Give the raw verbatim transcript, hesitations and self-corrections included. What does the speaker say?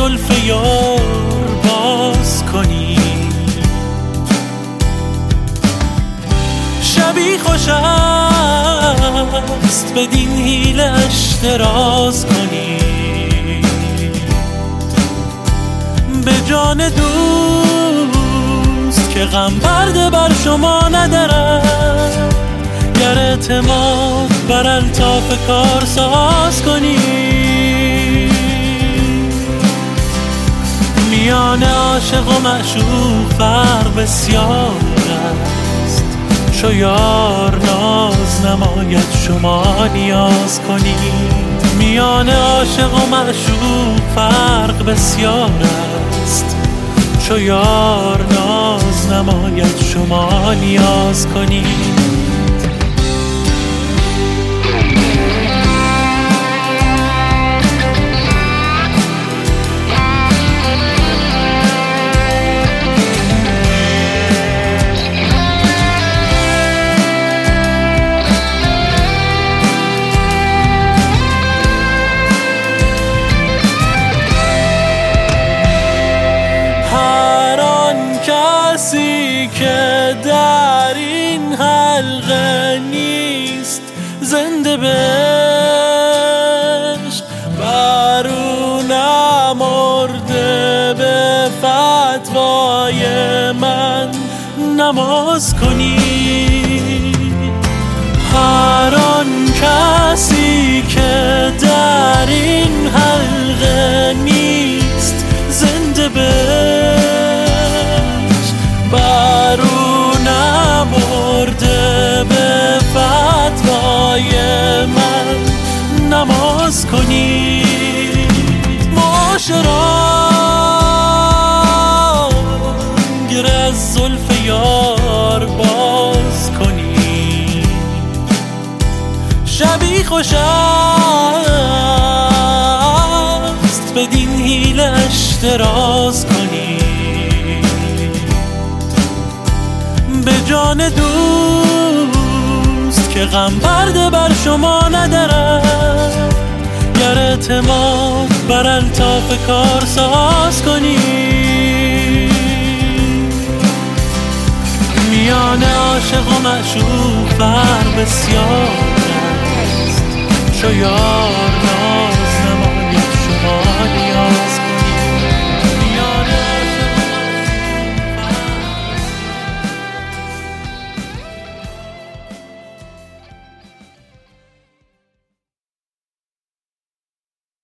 زلف یار باز کنی. شبی خوش است بدین حیلش دراز کنی. به جان دوست که غم برده بر شما ندارد، گر اعتماد بر الطاف کار ساز کنی. میان عاشق و معشوق فرق بسیار است، چو یار ناز نماید شما نیاز کنید. میان عاشق و معشوق فرق بسیار است، چو یار ناز نماید شما نیاز کنید. کسی که در این حلقه نیست زنده بهش، بر او نمرده به فتوای من نماز کنی. هر آن کسی که در این حلقه نیست زنده بهش، بر او نمرده به فتوای من نماز کنید. معاشران گره از زلف یار باز کنید. شبی خوش است بدین حیلش دراز کنید. به جان دوست که غم برده بر شما ندارد، گر اعتماد بر الطاف کار ساز کنی. میان عاشق و معشوق فرق بسیار است، چو یار